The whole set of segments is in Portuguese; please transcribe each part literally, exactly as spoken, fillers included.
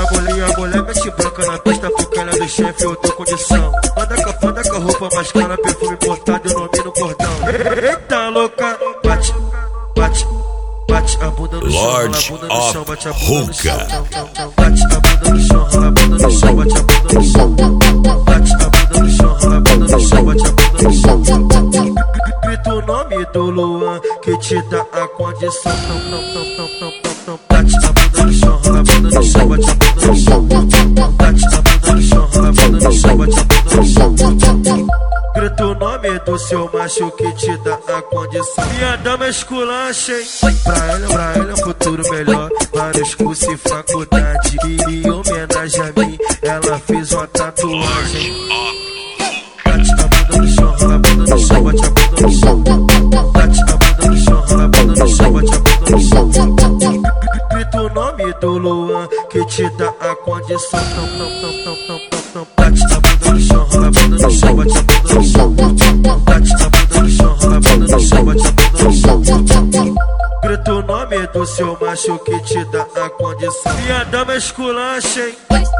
a mulher, e a mulher mete branca na pista porque ela é do chefe, eu tô condição. Anda com a fada com a roupa mais cara, perfume importado e o nome no cordão. Eita louca, bate, bate, bate a bunda no chão, rola a bunda no chão, bate a bunda no chão. Bate a bunda no chão, rola a bunda no chão, bate a bunda no chão. Bate a bunda no chão, rola a bunda no chão, bate a bunda no chão. Grita o nome do Luan que te dá a condição. Bate a bunda no chão, rola a bunda no chão, bate a bunda no chão. Bate a bunda no chão, rola a bunda no chão, bate a bunda no chão. Grita o nome do seu macho que te dá a condição. Minha dama esculacha, hein? Pra ele, pra ele é um futuro melhor. Vários cursos e faculdade. E em homenagem a mim, ela fez uma tatuagem. Bate a bunda no chão, rola a bunda no chão, bate a bunda no chão. Bate a bunda no chão, rola a bunda no chão, bate a bunda no chão. Grita o nome do Luan que te dá a condição. Bate a bunda no chão, rola a bunda no chão, bate a bunda no chão. Bate a bunda no chão, rola a bunda no chão, bate a bunda no chão. Grita o nome do seu macho que te dá a condição. Minha dama esculacha, hein?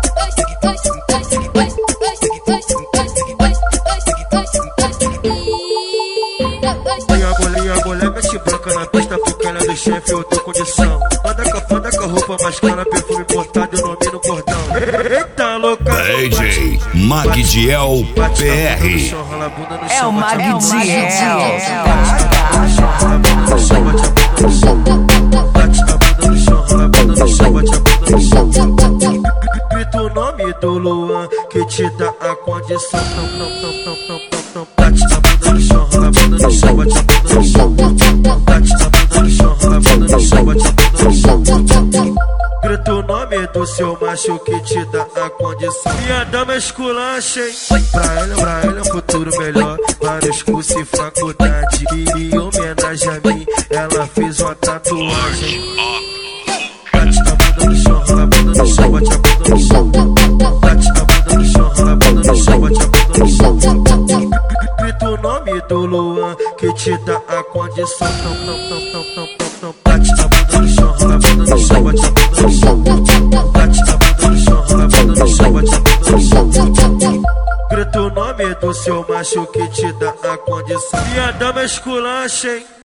E a mulher, e a mulher mete branca na pista porque ela é do chefe, eu tô condição. Anda com a fada com a roupa mais cara, perfume importado e o nome no cordão. Eita louca, D J Magdiel P R. É o Magdiel. Bate a bunda no chão, rola a bunda no chão, bate a bunda no chão. Grita o nome do Luan que te dá a condição. Bate a bunda no chão, rola a bunda no chão, bate a bunda no chão. Bate a bunda no chão, rola a bunda no chão, bate a bunda no chão. Grita o nome do seu macho que te dá a condição. Minha dama esculacha, hein? Pra ele, pra ele é um futuro melhor. Vários cursos e faculdade. E em homenagem a mim, ela fez uma tatuagem. Bate a bunda no chão, rola a bunda no chão, bate a bunda no chão. Bate a bunda no chão, rola a bunda no chão, bate a bunda no chão. Grita o nome do Luan que te dá a condição. Bate a bunda no chão, rola a bunda no chão, bate a bunda no chão. Bate a bunda no chão, rola a bunda no chão, bate a bunda no chão. Grita o nome do seu macho que te dá a condição. Minha dama esculacha, hein?